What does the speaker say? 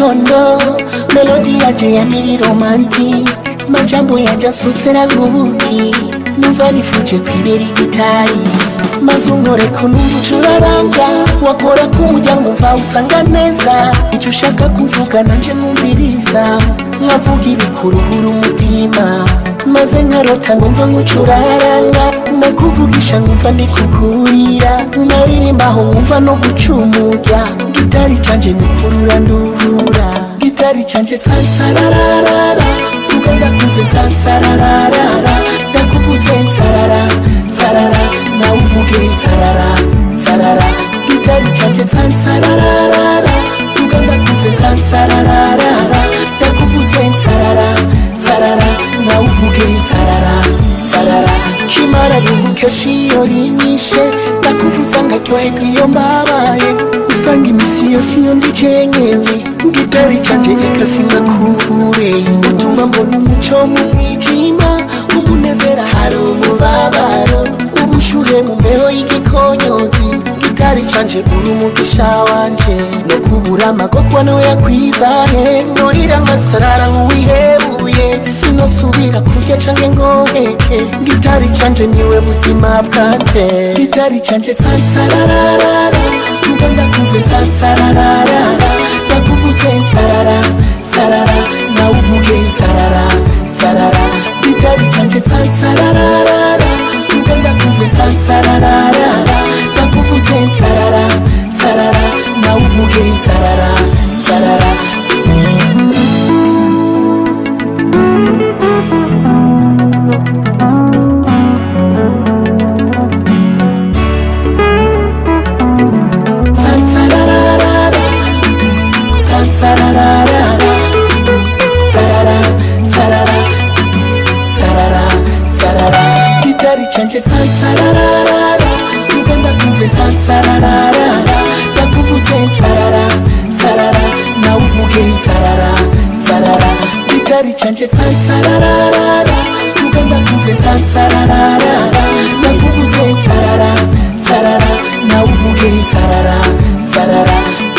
gitondo, melodi yaje yamiri romantic, majambo yaje asusera nk'ubuki, numva nifuje kwibera igitari, maze unkore kunumva ucuraranga, wakora k'umuryango umva usanga neza, icyo ushaka kuvuga nanje nkumviriza, nkavuga ibikuruhura umutima, maze nkarota ngumva ngucuraranga, nakuvugisha nkumva ndikukurira, naririmbaho nkumva no gucumurya, gitari canje nukuvura nduvura, gitari canje tsansararara, vuga ndakumve tsansararara, ndakuvuze nsarara nsarara, nawe uvuge nsarara nsarara, gitari canje tsansararara, vuga ndakumve tsansararara, ndakuvuze nsarara nsarara, nawe uvuge nsarara nsarara, kimara yungukesha iyo rinyishe, ndakuvuza nkaryoherwa iyo mbabaye, usanga imisi yose iyo ndi cenyenye, gitari canje eka singakubure, utuma mbona umuco mu mwijima, umunezero hari umubabaro, ubushuhe mu mbeho y'igikonyozi, gitari canje uri umugisha wanje, no kubura amagokwa no yakwizahe, norira amasarara nk'uwihebuye, sinosubira kurya canke ngoheke, gitari canje niwe buzima bwanje, gitari canje tsansararara, vuga ndakumve tsansararara, ndakuvuze nsarara nsarara, nawe uvuge nsarara nsarara, gitari canje tsansararara, vuga ndakumve tsansararara, ndakuvuze nsarara nsarara, nawe uvuge nsarara nsarara. Gitari canje tsansararara, vuga ndakumve tsansararara, ndakuvuze nsarara nsarara, nawe uvuge nsarara nsarara, gitari canje tsansararara, vuga ndakumve tsansararara, ndakuvuze nsarara nsarara, nawe uvuge nsarara nsarara.